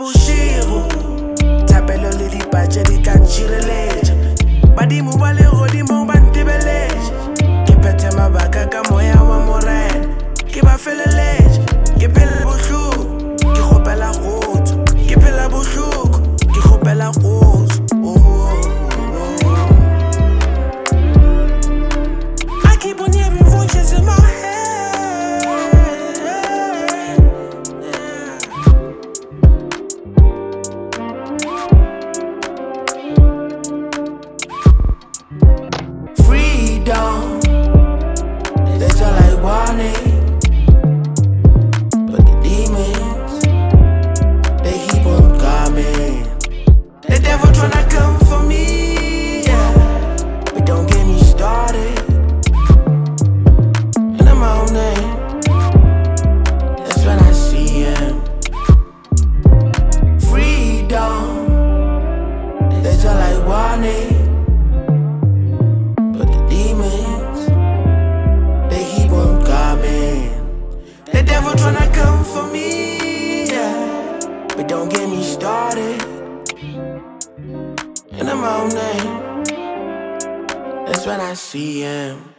bošego thapelo le dipatše di tla ntšireletša badimo ba le godimo ba ntebeletša ke phethe mabaka ka moya wa morena ke ba feleletša ke phela bohloko ke kgopela kgotso ke phela bohloko ke kgopela kgotso I keep on hearing voices in my head. Freedom, that's all I wanted. But the demons, they keep on coming. The devil tryna come for me, yeah. But don't get me started. And I'm on it. That's when I see him. Freedom, that's all I wanted. But the demons, they keep on coming. The devil tryna come for me, yeah. But don't get me started. And I'm on it. That's when I see him.